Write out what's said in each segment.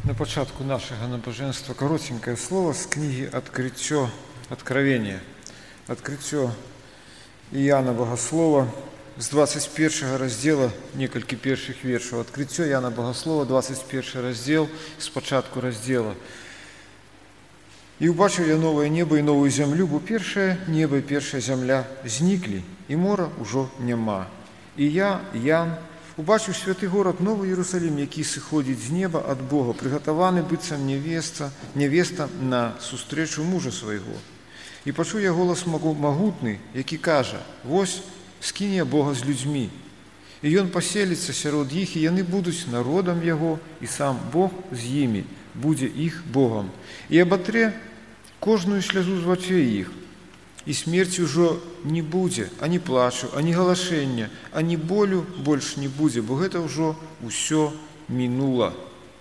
На початку нашего набоженства коротенькое слово с книги «Открытие Откровения». «Открытие Иоанна Богослова» з 21 розділу, некалькі перших віршів. «Открытие Иоанна Богослова», 21 розділ, з початку розділу. «И убачив я новое небо и новую землю, бо першее небо и першая земля зникли, и мора уже нема. И я, Ян, убачив святий город Новий Єрусалим, який сиходить з неба від Бога, приготований бицем невеста на зустрічу мужа свого. І почув я голос могутний, який каже: «Вось скине Бога з людьми, і Він поселиться серед їх, і вони будуть народом Його, і сам Бог з ними буде їх Богом. І оботре кожную сльозу з очей їх, и смерти уже не будет, ані плачу, ані галашення, ані болю больше не будет, бо это уже все минуло.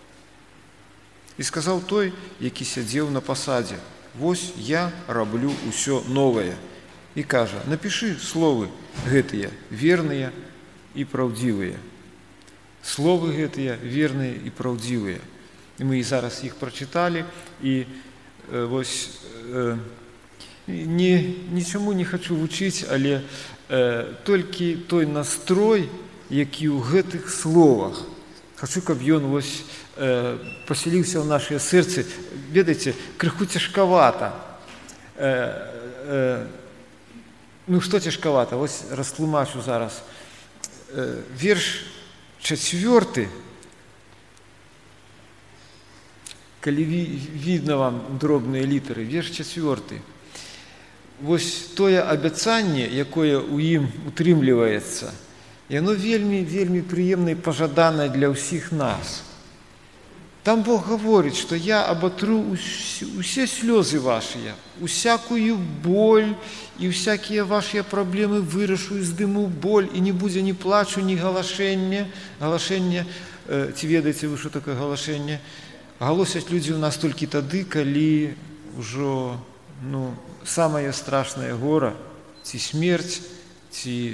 И сказал той, який сидел на посаде: «Вось я роблю все новое». И каже: «Напиши словы гэтыя, верные и правдивые». Словы гэтыя, верные и правдивые. И мы зараз их прочитали, и вось... Нічому не хочу вчити, але тільки той настрой, який у гэтых словах. Хочу, каб ён ось поселився в наше серце. Ведаеце, крыху цяжкавата. Ну, што цяжкавата? Ось растлумачу зараз. Верш 4, калі видно вам дробныя літары, верш 4. Вось тое абяцанне, якое ў ім утрымліваецца, яно вельмі прыемнае і пажаданае для ўсіх нас. Там Бог гаворыць, што я аботру усе слёзы вашыя, усякую боль і всякія вашыя праблемы вырашу і здыму боль, і не будзе ні плачу, ні галашэння. Галашэнне, ці ведаеце вы, што такое галашэнне? Галосяць людзі ў нас толькі тады, калі ўжо, самае страшнае гора, ці смерць, ці...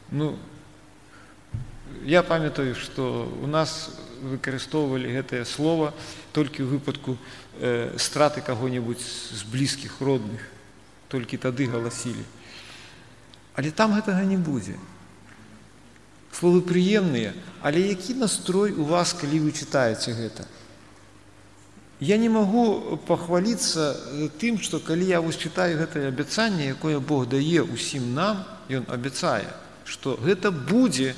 Я памятаю, што у нас выкарыстоўвалі гэтае слово толькі ў выпадку страты каго-небудзь з блізкіх, родных. Толькі тады галасілі. Але там гэтага не будзе. Словы прыемныя, але які настрой у вас, калі вы чытаеце гэта? Я не могу похвалиться тым, што калі я вось чытаю гэтае абяцанне, якое Бог дае ўсім нам, Ён абяцае, што гэта будзе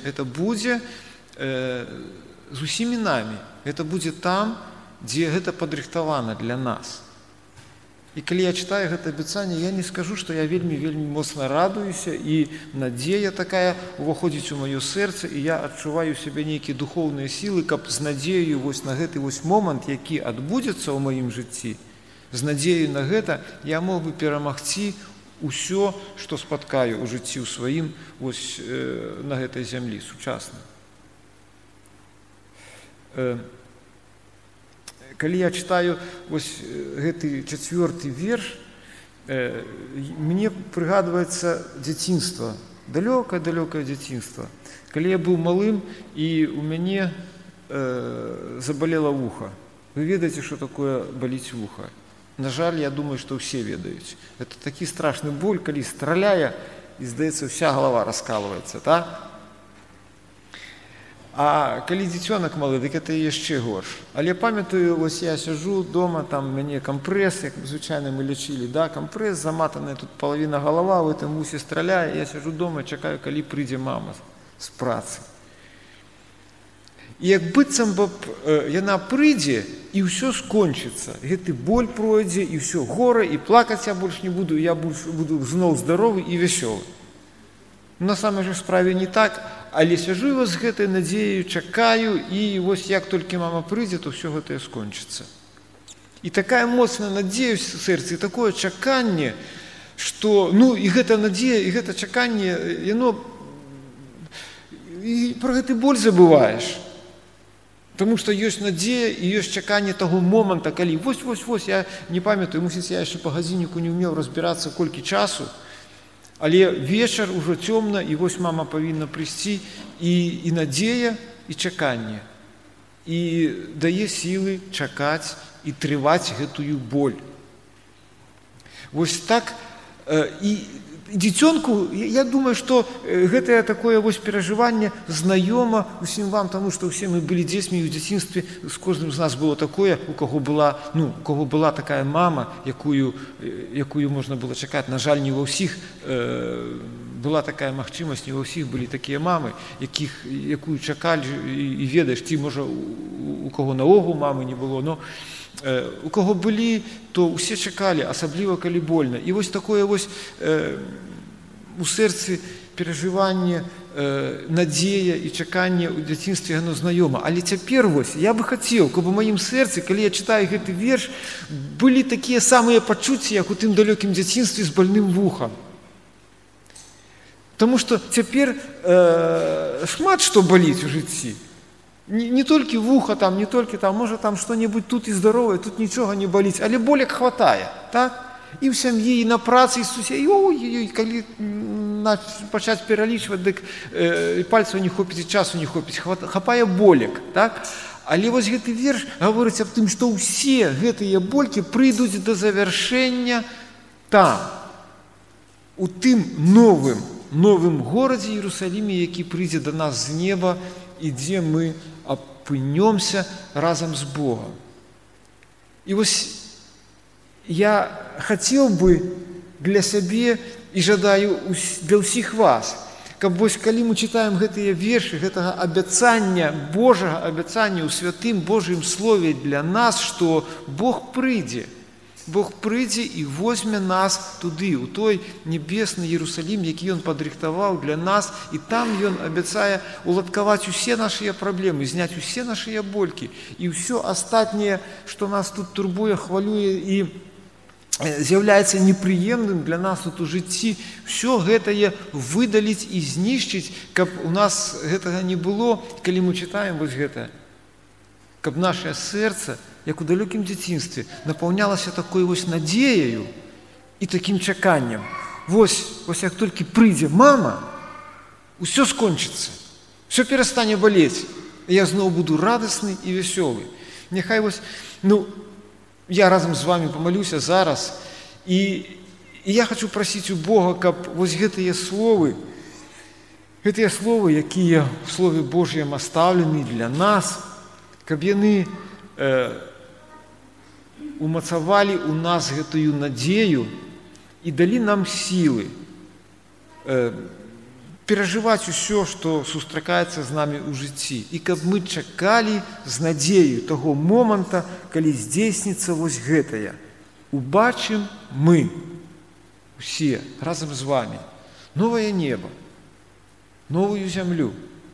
з усімі намі, гэта будзе там, дзе гэта падрыхтавана для нас. І калі я чытаю гэта абяцанне, я не скажу, што я вельмі моцна радуюся, і надзея такая уваходзіць у маё сэрца, і я адчуваю сябе нейкія духоўныя сілы, каб з надзею вось на гэты вось момант, які адбудзецца ў маім жыцці, з надзею на гэта я мог бы перамагці ўсё, што спаткаю ў жыцці ў сваім вось на гэтай зямлі сучасна. Калі я читаю вось гэты 4 верш, мне прыгадваецца дзяцінства, далёкае дзяцінства. Калі я быў малым, і у мяне забалела вуха. Вы ведаеце, што такое баліць вуха? На жаль, я думаю, што ўсе ведаюць. Это такі страшны боль, калі страляе, і, здаецца, вся галава раскалваецца, так? А калі дзіцёнак малы, дык гэта яшчэ горш. Але памятаю, вось я сяджу дома, там мяне кампрэс, як звычайна мы лечылі, да, кампрэс, заматаная тут палавіна галава, в этом вусе страляе, я сяджу дома, чакаю, калі прыйдзе мама з працы. І як быццам бы яна прыйдзе, і ўсё скончыцца. Гэты боль пройдзе, і ўсё гора, і плакаць я больш не буду, я буду зноў здаровы і вясёлы. На самай жа справе не так, але сяджу з гэтай надзеяй, чакаю, і вось як толькі мама прыйдзе, то ўсё гэтае скончыцца. І такая моцная надзея ў сэрцы, і такое чаканне, што, і гэта надзея, і гэта чаканне, яно... І пра гэты боль забываеш. Таму што ёсць надзея і ёсць чаканне таго моманта, калі вось, я не памятаю, мусіць, я яшчэ па гадзінніку не ўмеў разбірацца, колькі часу, але вечар ужо цёмна, і вось мама павінна прыйсці, і надзея, і чаканне. і дае сілы чакаць і трываць гэтую боль. Вось так і дзіцёнку, я думаю, што гэтае такое вось перажыванне знаёма усім вам, таму што ўсе мы былі дзецьмі, і ў дзяцінстве з кожным з нас было такое, у каго была такая мама, якую можна было чакаць. На жаль, не ва ўсіх была такая магчымасць, не ва ўсіх былі такія мамы, якую чакалі, і ведаеш, ці можа у каго наогул мамы не было, но у каго былі, то ўсе чакалі, асабліва калі больна. І вось такое вось у сэрцы перажыванне, надзея і чаканне ў дзяцінстве яно знаёма. Але цяпер вось я бы хацеў, каб у маім сэрцы, калі я чытаю гэты верш, былі такія самыя пачуцці, як у тым далёкім дзяцінстве з больным вухам. Таму што цяпер шмат што баліць у жыцці. Не толькі вуха, не толькі можа што-небудзь тут і здаровае, тут нічога не баліць, але болек хватае, так? І ў сям'і, і на працы, і суседзі. Ой-ой-ой, калі пачаць пералічваць, дык пальцаў не хопіць, і часу не хопіць, хапае болек, так? Але вось гэты верш гаворыць аб тым, што ўсе гэтыя болькі прыйдуць да завяршэння там, у тым новым горадзе Іерусаліме, які прыйдзе да нас з неба, і дзе мы апынёмся разам з Богом. І вось я хацеў бы для сябе і жадаю для ўсіх вас, каб вось калі мы чытаем гэтыя вершы, гэтага абяцання, Божага абяцання ў святым Божым слове для нас, што Бог прыйдзе і возьме нас туды, у той небесны Іерусалім, які Ён падрыхтаваў для нас, і там Ён абяцае уладкаваць усе нашыя праблемы, зняць усе нашыя болькі, і ўсё астатняе, што нас тут турбуе, хвалюе і з'яўляецца непрыемным для нас тут у жыцці, ўсё гэтае выдаліць і знішчыць, каб у нас гэтага не было, калі мы чытаем вось гэта, каб нашае сэрца, як у далёкім дзяцінстве, напаўнялася такой вось надзеяю і такім чаканнем. Вось як толькі прыйдзе мама, усё скончыцца, усё перастане балець, і я зноў буду радасны і вясёлы. Няхай вось, я разам з вамі памалюся зараз, і я хачу прасіць у Бога, каб вось гэтыя словы, якія ў Слове Божьем астаўлены для нас, каб яны умацавалі ў нас гэтую надзею і далі нам сілы перажываць усё, што сустракаецца з намі ў жыцці. І каб мы чакалі з надзею таго моманта, калі здзейсніцца вось гэтае. Убачым мы усе разам з вамі новае неба, новую зямлю.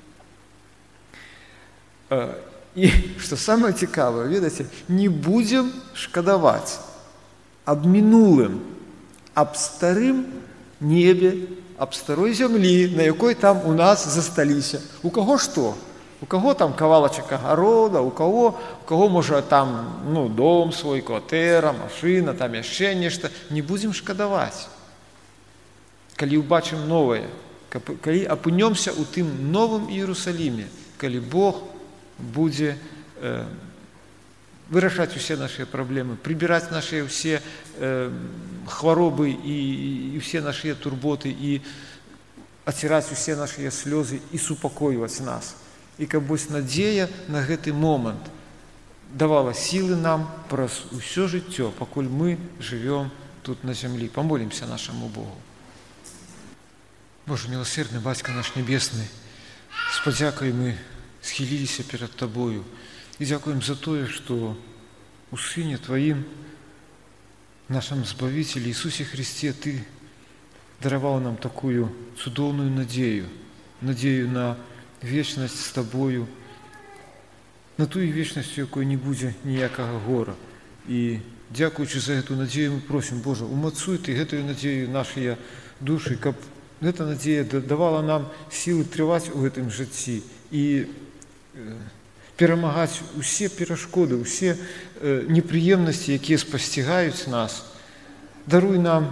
І, што самае цікавае, ведаеце, не будзем шкадаваць аб мінулым, аб старым небе, аб старой зямлі, на якой там у нас засталіся. У каго што? У каго там кавалачак агарода, у каго можа там дом свой, кватэра, машына, там яшчэ нешта. Не будзем шкадаваць, калі ўбачым новае, калі апынёмся ў тым новым Іерусаліме, калі Бог будзе вырашаць усе нашыя праблемы, прыбіраць нашыя ўсе хваробы і ўсе нашыя турботы, і аціраць усе нашыя слёзы і супакойваць нас. І каб вось надзея на гэты момант давала сілы нам праз усё жыццё, пакуль мы жывём тут на зямлі. Памолімся нашаму Богу. Боже міласердны, Бацька наш небесны, спадзякуй мы схіліліся перад Табою і дзякуем за тое, што у Сыне Тваім, нашым Збавіцелі Ісусе Христе, Ты дараваў нам такую цудоўную надзею на вечнасць з Табою, на тую вечнасць, у якой не будзе ніякага гора. І дзякуючы за гэту надзею мы просім, Божа, умацуй Ты гэтую надзею нашыя душы, каб гэта надзея давала нам сілы трываць у гэтым жыцці і перамагаць усе перашкоды, усе непрыемнасці, якія спасцігаюць нас. Даруй нам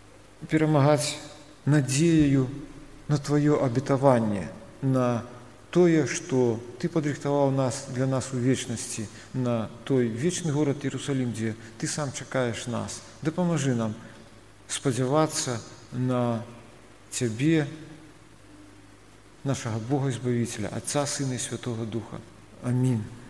перамагаць надзею на Тваё абетаванне, на тое, што Ты падрыхтаваў для нас у вечнасці на той вечны горад Іерусалім, дзе Ты сам чакаеш нас. Дапамажы нам спадзявацца на Цябе, нашага Бога Збавіцеля, Отца, Сына і Святого Духа. Амінь.